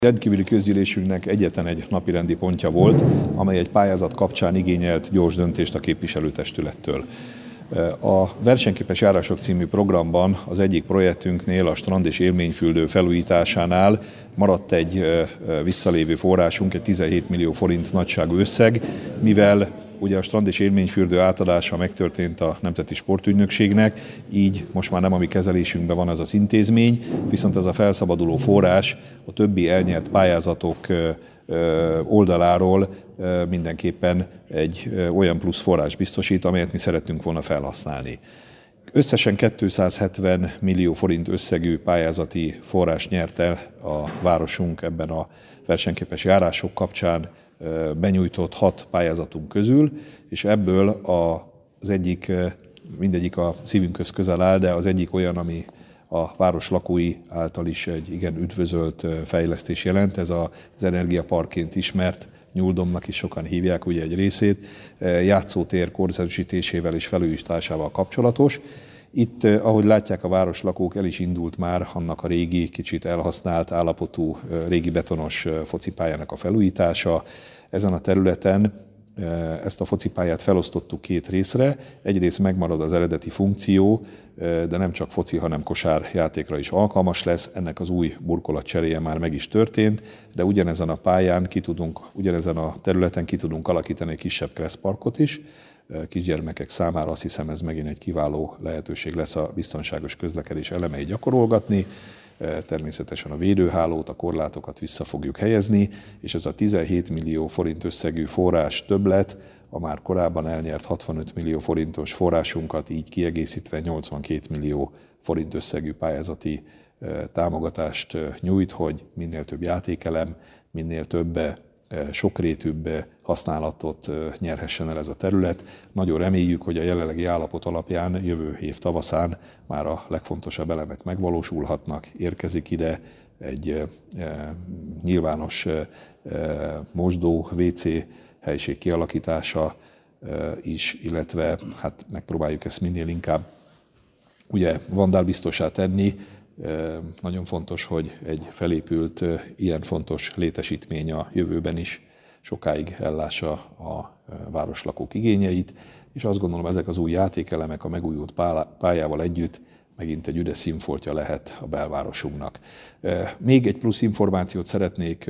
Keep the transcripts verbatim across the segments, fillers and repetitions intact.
Rendkívüli közgyűlésünknek egyetlen egy napirendi pontja volt, amely egy pályázat kapcsán igényelt gyors döntést a képviselőtestülettől. A Versenyképes járások című programban az egyik projektünknél, a strand és élményfürdő felújításánál maradt egy visszalévő forrásunk, egy tizenhét millió forint nagyságú összeg, mivel ugye a strand és élményfürdő átadása megtörtént a Nemzeti Sportügynökségnek, így most már nem a mi kezelésünkben van ez az intézmény, viszont ez a felszabaduló forrás a többi elnyert pályázatok oldaláról mindenképpen egy olyan plusz forrás biztosít, amelyet mi szerettünk volna felhasználni. Összesen kétszázhetven millió forint összegű pályázati forrás nyert el a városunk ebben a versenyképes járások kapcsán benyújtott hat pályázatunk közül, és ebből az egyik, mindegyik a szívünkhöz közel áll, de az egyik olyan, ami a város lakói által is egy igen üdvözölt fejlesztés jelent, ez az energiaparkként ismert, Nyúldomnak is sokan hívják ugye egy részét, játszótér korszerűsítésével és felújításával kapcsolatos. Itt, ahogy látják a városlakók, el is indult már annak a régi, kicsit elhasznált állapotú régi betonos focipályának a felújítása. Ezen a területen ezt a focipályát felosztottuk két részre. Egyrészt megmarad az eredeti funkció, de nem csak foci, hanem kosár játékra is alkalmas lesz. Ennek az új burkolat cseréje már meg is történt, de ugyanezen a pályán ki tudunk, ugyanezen a területen ki tudunk alakítani egy kisebb kresszparkot is. Kisgyermekek számára azt hiszem, ez megint egy kiváló lehetőség lesz a biztonságos közlekedés elemeit gyakorolgatni. Természetesen a védőhálót, a korlátokat vissza fogjuk helyezni, és ez a tizenhét millió forint összegű forrás többlet, a már korábban elnyert hatvanöt millió forintos forrásunkat így kiegészítve nyolcvankét millió forint összegű pályázati támogatást nyújt, hogy minél több játékelem, minél több sokrétűbb használatot nyerhessen el ez a terület. Nagyon reméljük, hogy a jelenlegi állapot alapján jövő év tavaszán már a legfontosabb elemek megvalósulhatnak. Érkezik ide egy e, nyilvános e, mosdó, vé cé helység kialakítása e, is, illetve hát megpróbáljuk ezt minél inkább ugye vandálbiztossá tenni. Nagyon fontos, hogy egy felépült ilyen fontos létesítmény a jövőben is sokáig ellássa a városlakók igényeit, és azt gondolom, ezek az új játékelemek a megújult pályával együtt megint egy üdes színfoltja lehet a belvárosunknak. Még egy plusz információt szeretnék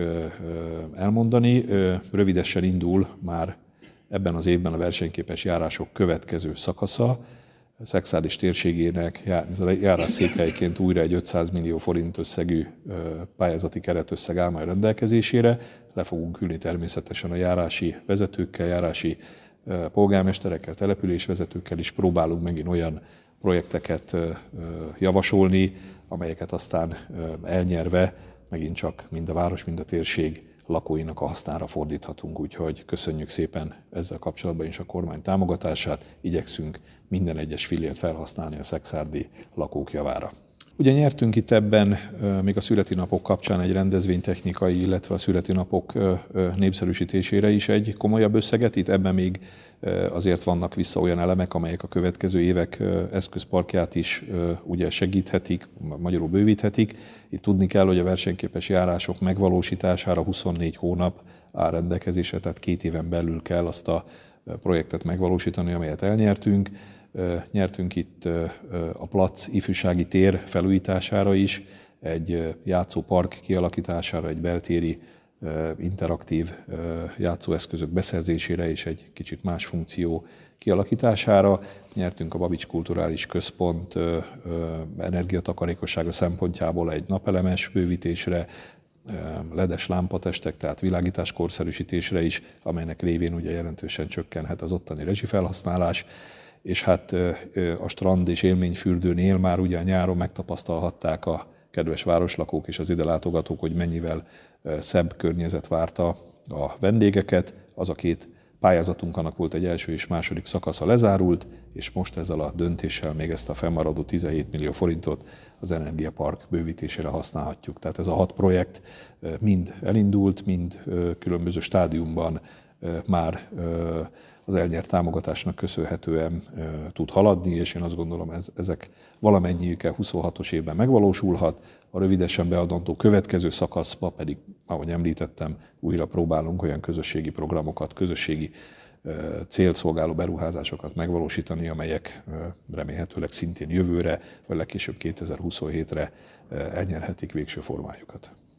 elmondani. Rövidesen indul már ebben az évben a versenyképes járások következő szakasza. Szekszárd térségének járásszékhelyként újra egy ötszáz millió forint összegű pályázati keretösszeg áll majd rendelkezésére. Le fogunk ülni természetesen a járási vezetőkkel, járási polgármesterekkel, településvezetőkkel is próbálunk megint olyan projekteket javasolni, amelyeket aztán elnyerve megint csak mind a város, mind a térség lakóinak a hasznára fordíthatunk, úgyhogy köszönjük szépen ezzel kapcsolatban is a kormány támogatását, igyekszünk minden egyes fillért felhasználni a szekszárdi lakók javára. Ugye nyertünk itt ebben még a születi napok kapcsán egy rendezvénytechnikai, illetve a születi napok népszerűsítésére is egy komolyabb összeget. Itt ebben még azért vannak vissza olyan elemek, amelyek a következő évek eszközparkját is ugye segíthetik, magyarul bővíthetik. Itt tudni kell, hogy a versenyképes járások megvalósítására huszonnégy hónap áll rendelkezésre, tehát két éven belül kell azt a projektet megvalósítani, amelyet elnyertünk. Nyertünk itt a Plac ifjúsági tér felújítására is, egy játszópark kialakítására, egy beltéri interaktív játszóeszközök beszerzésére és egy kicsit más funkció kialakítására. Nyertünk a Babics Kulturális Központ energiatakarékossága szempontjából egy napelemes bővítésre, ledes lámpatestek, tehát világítás korszerűsítésre is, amelynek révén ugye jelentősen csökkenhet az ottani rezsifelhasználás. És hát a strand és élményfürdőnél már ugye a nyáron megtapasztalhatták a kedves városlakók és az ide látogatók, hogy mennyivel szebb környezet várta a vendégeket. Az a két pályázatunk, annak volt egy első és második szakasza lezárult, és most ezzel a döntéssel még ezt a fennmaradó tizenhét millió forintot az energiapark bővítésére használhatjuk. Tehát ez a hat projekt mind elindult, mind különböző stádiumban már az elnyert támogatásnak köszönhetően tud haladni, és én azt gondolom, ez, ezek valamennyiük huszonhatos évben megvalósulhat, a rövidesen beadandó következő szakaszba pedig ahogy említettem, újra próbálunk olyan közösségi programokat, közösségi célt szolgáló beruházásokat megvalósítani, amelyek remélhetőleg szintén jövőre, vagy legkésőbb kétezer-huszonhétre elnyerhetik végső formájukat.